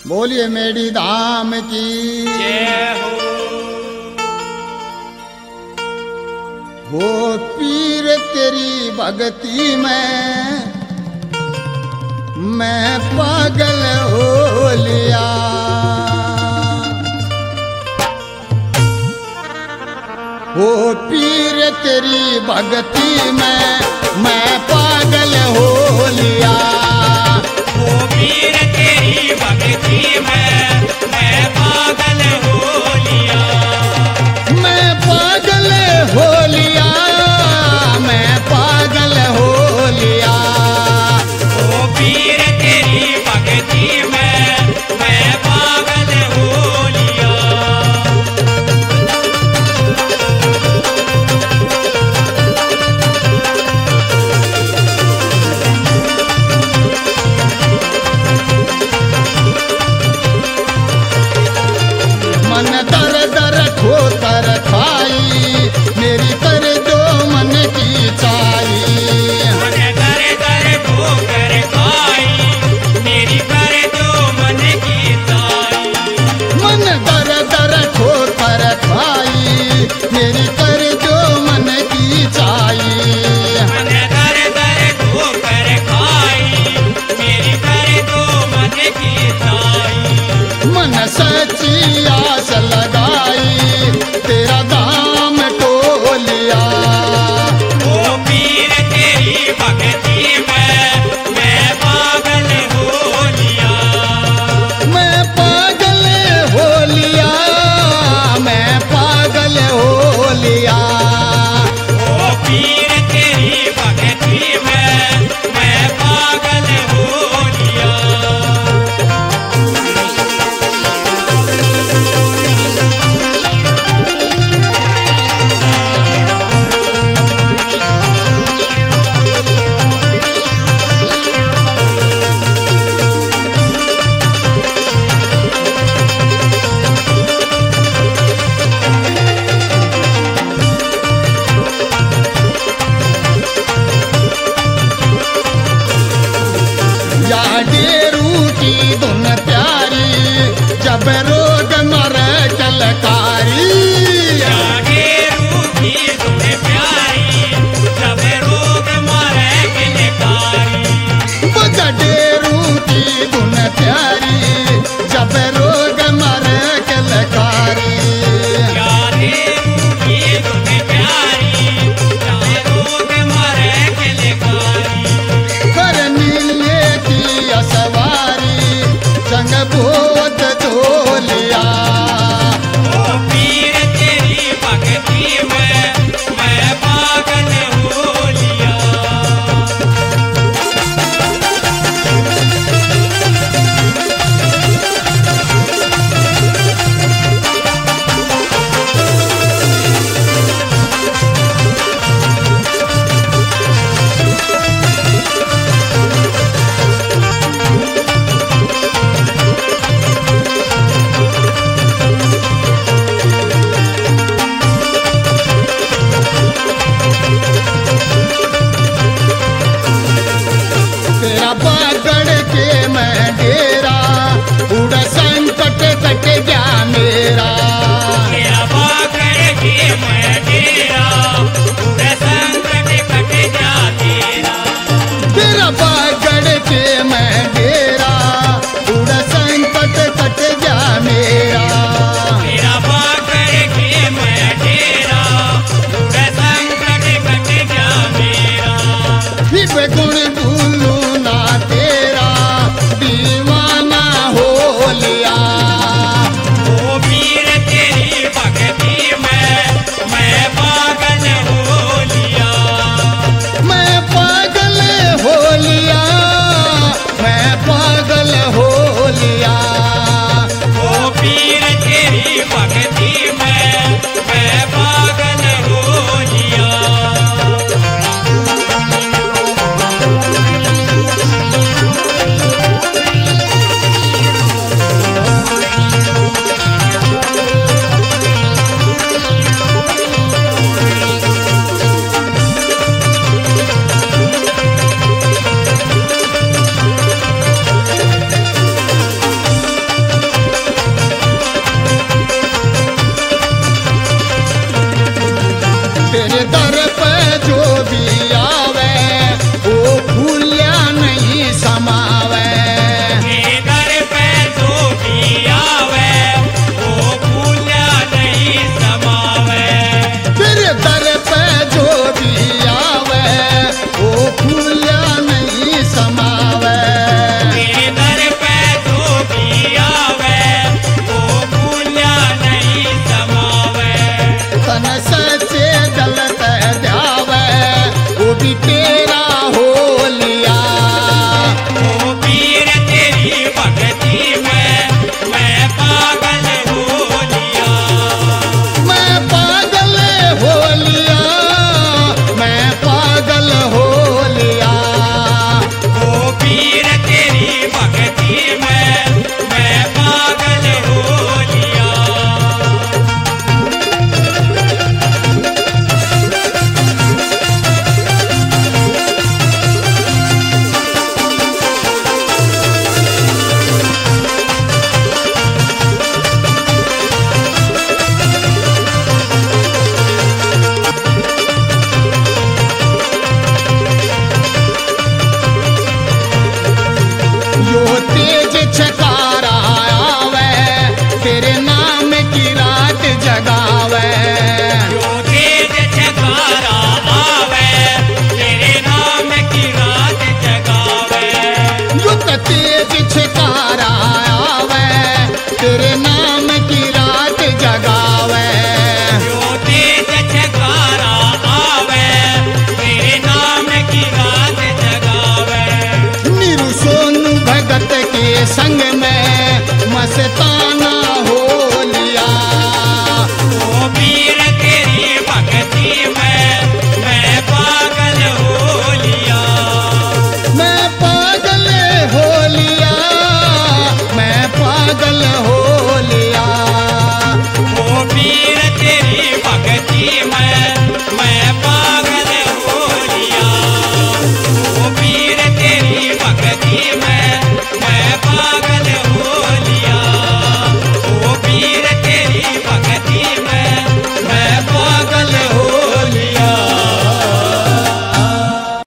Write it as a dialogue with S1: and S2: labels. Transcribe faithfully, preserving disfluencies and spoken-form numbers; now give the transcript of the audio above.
S1: बोलिए मेरी धाम की
S2: जय हो।
S1: हो पीर तेरी भक्ति में मैं पागल हो लिया। हो पीर तेरी भक्ति में मैं पागल हो लिया।
S2: वो पीर तेरी भक्ति में मैं पागल हो लिया।
S1: मैं पागल हो लिया। मैं पागल हो लिया।
S2: वो पीर तेरी भक्ति में मैं पागल हो लिया।
S1: मन दर दर खोतर खाई मेरी कर दो मन की चाई।
S2: मन दर दर ठोकर खाई मेरी कर दो मन की चाई।
S1: मन दर दर खोतर खाई मेरी कर दो मन की चाई।
S2: मन दर दर ठोकर खाई मेरी कर दो मन की चाई।
S1: मन सच्ची आस लगाई तेरा दाम तो लिया।
S2: वो पीर तेरी भक्ति में मैं पागल हो लिया।
S1: मैं पागल हो लिया। मैं पागल हो लिया।
S2: वो पीर तेरी भक्ति में मैं पागल हो लिया।
S1: या डेरू की धुन प्यारी जब रोग मर कलकारी।
S2: जागे रूठी धुन प्यारी जब रोग मारे किलकारी।
S1: बज डेरू की धुन प्यारी जब रोग मर कलकारी।
S2: जागे रूठी धुन प्यारी जब रोग मारे किलकारी।
S1: कर नीले की असवारी संग बोध धो लिया।